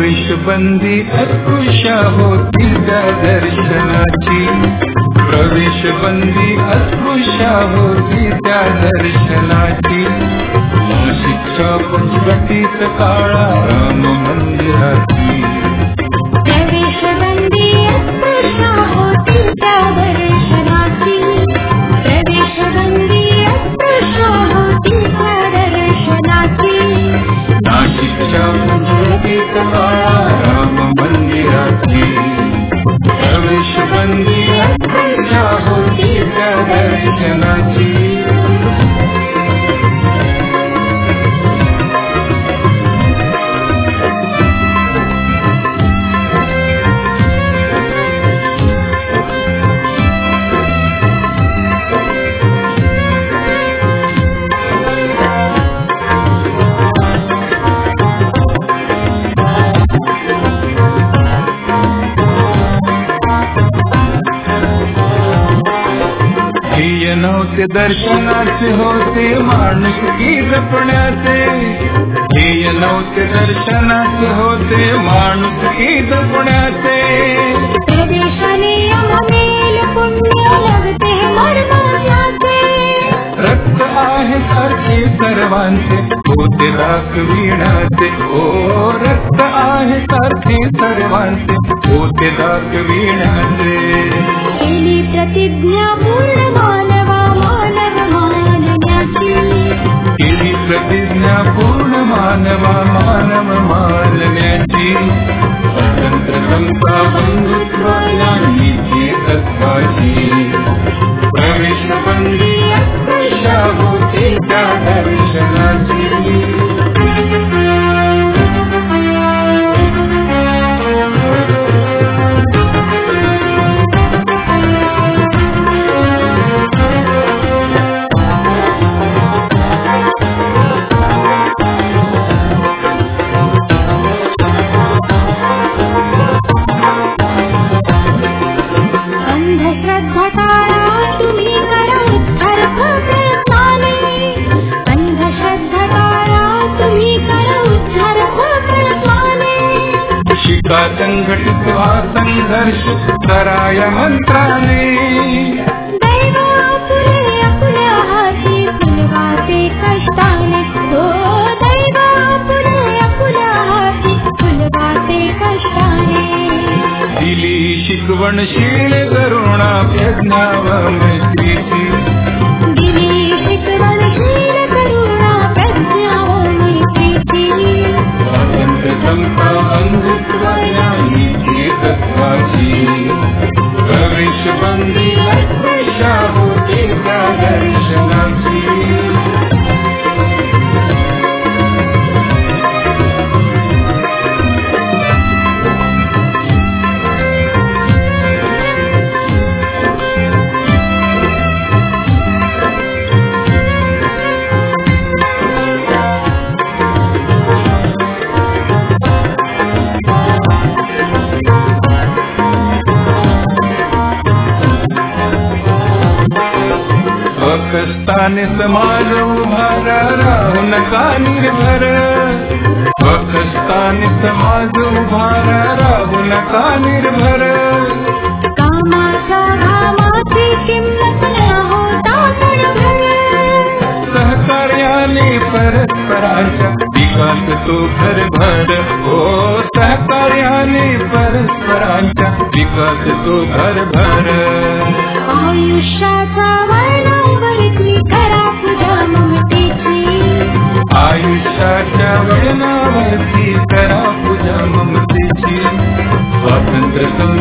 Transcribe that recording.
प्रवेशबंदी अस्पृश्या होती त्या दर्शनाची, प्रवेशबंदी अस्पृश्या होती त्या दर्शनाची. शिक्षा पंचवटीत काळा राम मंदिराची, प्रवेशबंदी अस्पृश्या होती त्या दर्शनाची, प्रवेशबंदी अस्पृश्या होती त्या दर्शनाची. शिक्षा पंचवटीत काळा राम मंदिराची, प्रवेशबंदी अस्पृश्या होती त्या दर्शनाची. नव्हते दर्शनाचे होते माणुसकी जपण्याचे, ध्येय नव्हते दर्शनाचे होते माणुसकी जपण्याचे. प्रवेशाने अमेल पुण्य लगते मरणाचे, रक्त आहे सारखे सर्वांचे होते दाखविण्याचे. ओ रक्त आहे सारखे सर्वांचे होते दाखविण्याचे. केली प्रतिज्ञा पूर्ण मानवा मानव मानण्याची, केली प्रतिज्ञा पूर्ण मानवा मानव मानण्याची. स्वतंत्र समता बंधुत्व यांची तत्वाची, प्रवेशबंदी अस्पृश्या होती त्या दर्शनाची. संघटित व्हा संघर्ष कराया मंत्राने, दैव आपुले आपल्या हाती फुलवाते कष्टाने. हो दैव आपुले आपल्या हाती फुलवाते कष्टाने. दिली शिकवणशील करुणा प्रज्ञा व मैत्रीची, दिली शिकवणशील करुणा प्रज्ञा व मैत्रीची. स्वातंत्र्य समता बंधुत्व यांची तत्वाची, प्रवेशबंदी अस्पृश्या होती त्या दर्शनाची. स्वकष्टाने समाज उभारा राहू नका निर्भर, स्वकष्टाने समाज उभारा राहू नका निर्भर. कामाच्या घामाची किंमत न होता तडफड, सहकार्याने परस्परांच्या विकास तो भरभर. हो सहकार्याने परस्परांच्या विकास तो भरभर. आयुष्याचा वर्णावरती करा पूजा ममतेची, आयुष्याच्या वर्णावरती करा पूजा ममतेची. स्वातंत्र्य